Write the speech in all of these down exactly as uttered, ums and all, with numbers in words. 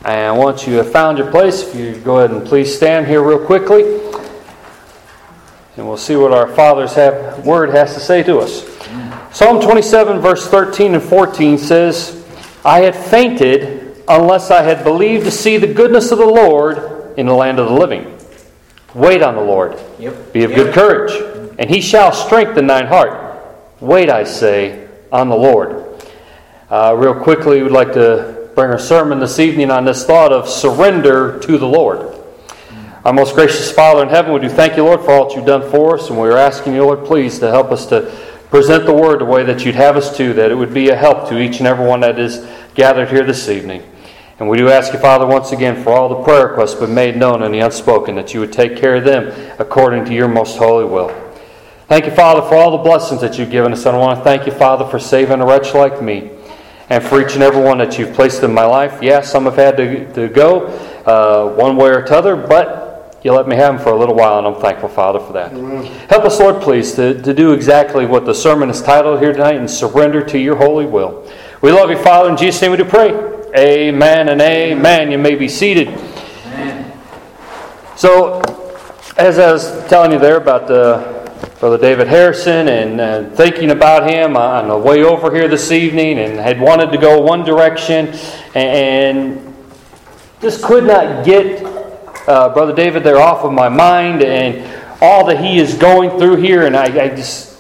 And once you have found your place, if you go ahead and please stand here real quickly. And we'll see what our Father's have, Word has to say to us. Psalm twenty-seven, verse thirteen and fourteen says, I had fainted unless I had believed to see the goodness of the Lord in the land of the living. Wait on the Lord. Yep. Be of yep. good courage, and He shall strengthen thine heart. Wait, I say, on the Lord. Uh, real quickly, we'd like to bring our sermon this evening on this thought of surrender to the Lord. Our most gracious Father in heaven, we do thank you, Lord, for all that you've done for us, and we're asking you, Lord, please, to help us to present the Word the way that you'd have us to, that it would be a help to each and every one that is gathered here this evening. And we do ask you, Father, once again, for all the prayer requests been made known and the unspoken, that you would take care of them according to your most holy will. Thank you, Father, for all the blessings that you've given us. And I want to thank you, Father, for saving a wretch like me, and for each and every one that you've placed in my life. Yes, some have had to, to go uh, one way or t'other, but you let me have them for a little while, and I'm thankful, Father, for that. Amen. Help us, Lord, please, to, to do exactly what the sermon is titled here tonight, and surrender to your holy will. We love you, Father. In Jesus' name we do pray. Amen and amen. You may be seated. Amen. So, as I was telling you there about the Brother David Harrison, and uh, thinking about him on the way over here this evening, and had wanted to go one direction, and, and just could not get uh, Brother David there off of my mind, and all that he is going through here, and I, I just,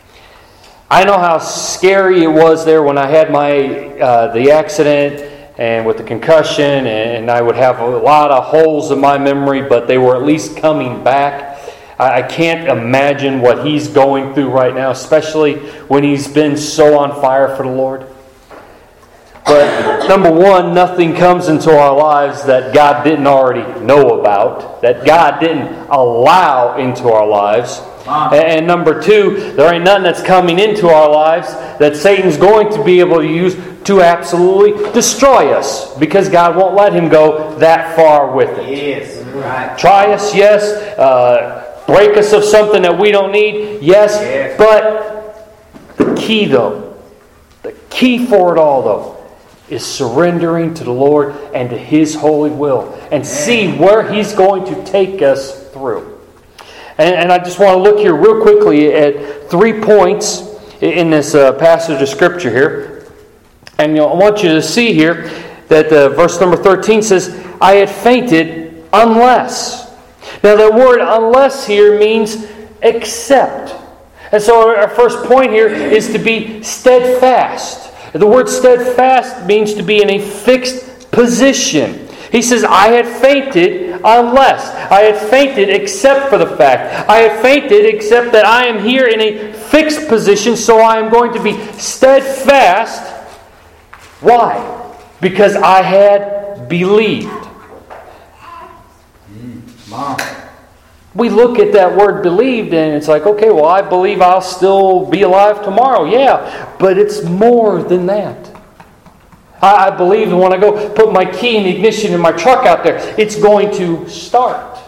I know how scary it was there when I had my uh, the accident, and with the concussion, and I would have a lot of holes in my memory, but they were at least coming back. I can't imagine what he's going through right now, especially when he's been so on fire for the Lord. But number one, nothing comes into our lives that God didn't already know about, that God didn't allow into our lives. And number two, there ain't nothing that's coming into our lives that Satan's going to be able to use to absolutely destroy us, because God won't let him go that far with it. Yes, right. Try us, yes. Uh, break us of something that we don't need, yes. yes. But the key, though, the key for it all, though, is surrendering to the Lord and to His holy will, and see where He's going to take us through. And, and I just want to look here real quickly at three points in this uh, passage of Scripture here. And you know, I want you to see here that uh, verse number thirteen says, I had fainted unless. Now the word unless here means except. And so our first point here is to be steadfast. The word steadfast means to be in a fixed position. He says, I had fainted unless. I had fainted except for the fact. I had fainted except that I am here in a fixed position, so I am going to be steadfast. Why? Because I had believed. Mm, Mom. We look at that word believed and it's like, okay, well, I believe I'll still be alive tomorrow. Yeah, but it's more than that. I believe that when I go put my key in the ignition in my truck out there, it's going to start.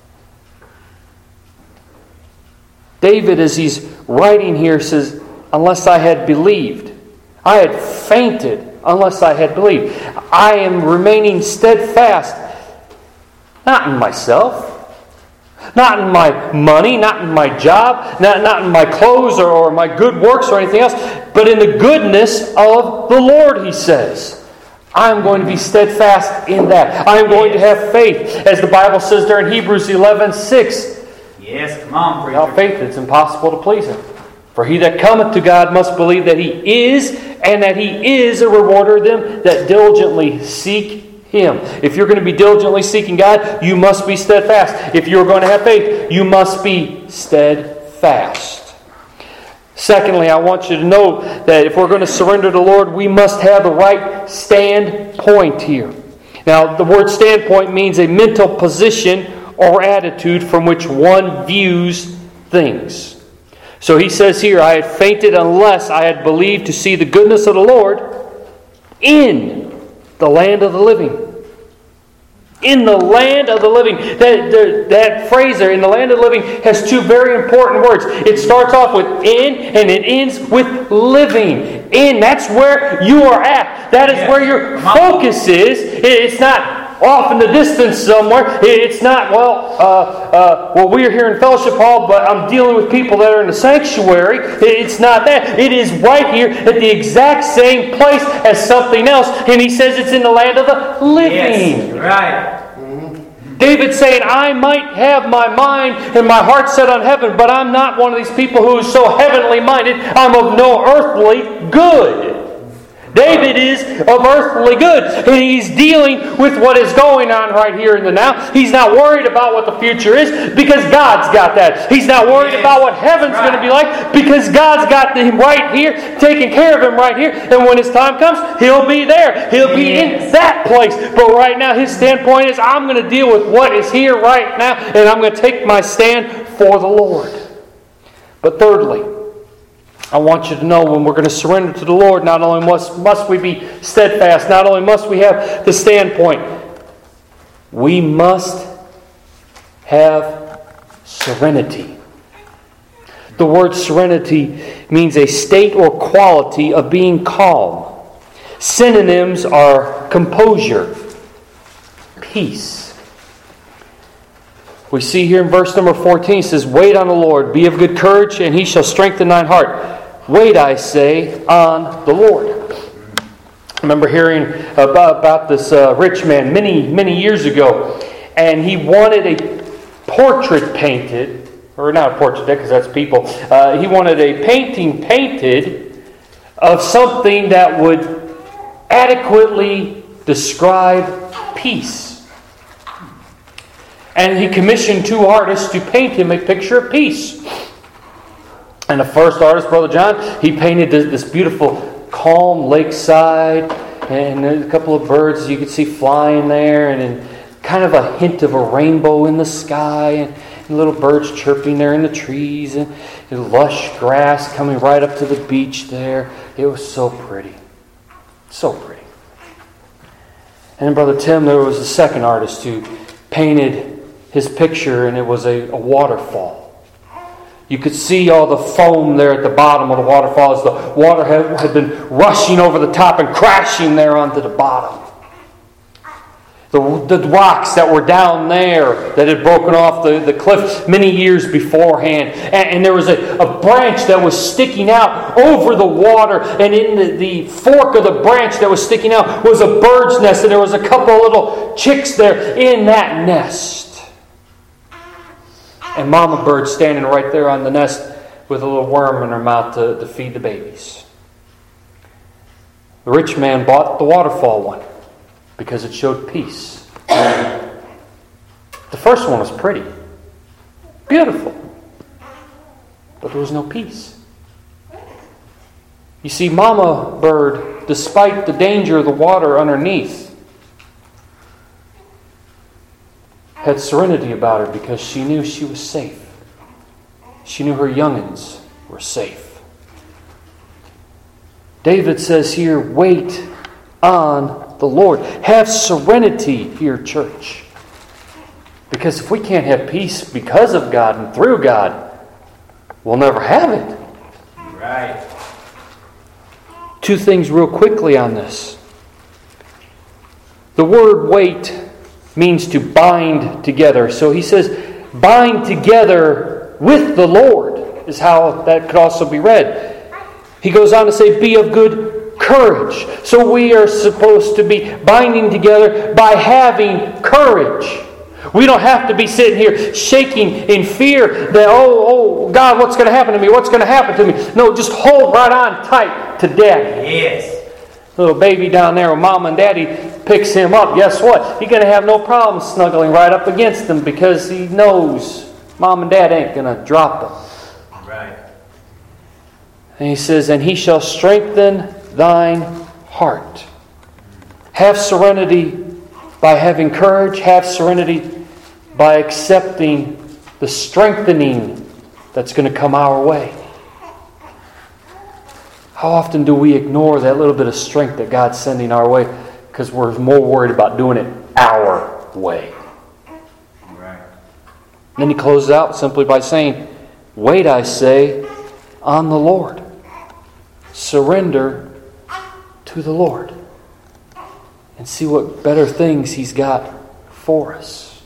David, as he's writing here, says, unless I had believed. I had fainted unless I had believed. I am remaining steadfast, not in myself, not in my money, not in my job, not, not in my clothes or, or my good works or anything else, but in the goodness of the Lord, he says. I'm going to be steadfast in that. I'm going to have faith. As the Bible says there in Hebrews eleven six. Yes, come on, preacher. Without faith it's impossible to please Him. For he that cometh to God must believe that He is, and that He is a rewarder of them that diligently seek Him. If you're going to be diligently seeking God, you must be steadfast. If you're going to have faith, you must be steadfast. Secondly, I want you to know that if we're going to surrender to the Lord, we must have the right standpoint here. Now, the word standpoint means a mental position or attitude from which one views things. So he says here, I had fainted unless I had believed to see the goodness of the Lord in the land of the living. In the land of the living. That, that, that phrase there, in the land of the living, has two very important words. It starts off with in, and it ends with living. In, that's where you are at. That is Yes. where your Come on. focus is. It's not off in the distance somewhere. It's not, well, uh, uh, well, we're here in Fellowship Hall, but I'm dealing with people that are in the sanctuary. It's not that. It is right here at the exact same place as something else. And he says it's in the land of the living. Yes. Right. David's saying, I might have my mind and my heart set on heaven, but I'm not one of these people who is so heavenly minded. I'm of no earthly good. David is of earthly good, and he's dealing with what is going on right here in the now. He's not worried about what the future is because God's got that. He's not worried Yes. about what heaven's Right. going to be like because God's got him right here, taking care of him right here. And when his time comes, he'll be there. He'll be Yes. in that place. But right now, his standpoint is, I'm going to deal with what is here right now, and I'm going to take my stand for the Lord. But thirdly, I want you to know when we're going to surrender to the Lord, not only must, must we be steadfast, not only must we have the standpoint, we must have serenity. The word serenity means a state or quality of being calm. Synonyms are composure, peace. We see here in verse number fourteen, it says, Wait on the Lord, be of good courage, and He shall strengthen thine heart. Wait, I say, on the Lord. I remember hearing about, about this uh, rich man many, many years ago, and he wanted a portrait painted, or not a portrait, because that's people. Uh, he wanted a painting painted of something that would adequately describe peace. And he commissioned two artists to paint him a picture of peace. And the first artist, Brother John, he painted this, this beautiful, calm lakeside, and a couple of birds you could see flying there, and then kind of a hint of a rainbow in the sky, and, and little birds chirping there in the trees, and, and lush grass coming right up to the beach there. It was so pretty. So pretty. And then Brother Tim, there was a second artist who painted his picture, and it was a, a waterfall. You could see all the foam there at the bottom of the waterfall as the water had, had been rushing over the top and crashing there onto the bottom. The, the rocks that were down there that had broken off the, the cliff many years beforehand. And, and there was a, a branch that was sticking out over the water. And in the, the fork of the branch that was sticking out was a bird's nest. And there was a couple of little chicks there in that nest. And Mama Bird standing right there on the nest with a little worm in her mouth to, to feed the babies. The rich man bought the waterfall one because it showed peace. The first one was pretty, beautiful, but there was no peace. You see, Mama Bird, despite the danger of the water underneath, had serenity about her because she knew she was safe. She knew her young'uns were safe. David says here, wait on the Lord. Have serenity here, church. Because if we can't have peace because of God and through God, we'll never have it. Right. Two things real quickly on this. The word wait means to bind together. So he says, bind together with the Lord, is how that could also be read. He goes on to say, be of good courage. So we are supposed to be binding together by having courage. We don't have to be sitting here shaking in fear that, oh, oh, God, what's going to happen to me? What's going to happen to me? No, just hold right on tight to Daddy. Yes. Little baby down there when Mom and Daddy picks him up, guess what? He's going to have no problem snuggling right up against him because he knows Mom and Dad ain't going to drop him. Right. And he says, and He shall strengthen thine heart. Have serenity by having courage. Have serenity by accepting the strengthening that's going to come our way. How often do we ignore that little bit of strength that God's sending our way because we're more worried about doing it our way? Right. And then he closes out simply by saying, wait, I say, on the Lord. Surrender to the Lord. and see what better things He's got for us.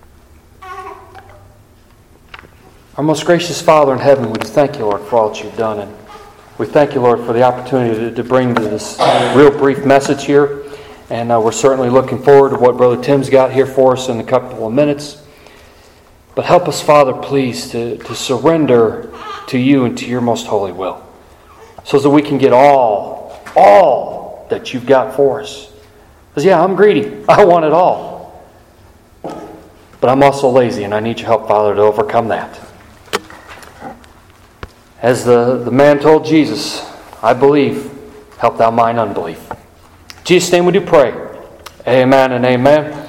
Our most gracious Father in heaven, we thank you, Lord, for all that you've done. And we thank you, Lord, for the opportunity to, to bring this real brief message here. And uh, we're certainly looking forward to what Brother Tim's got here for us in a couple of minutes. But help us, Father, please, to, to surrender to you and to your most holy will, so that we can get all, all that you've got for us. Because, yeah, I'm greedy. I want it all. But I'm also lazy, and I need your help, Father, to overcome that. As the, the man told Jesus, I believe, help thou mine unbelief. In Jesus' name we do pray. Amen and amen.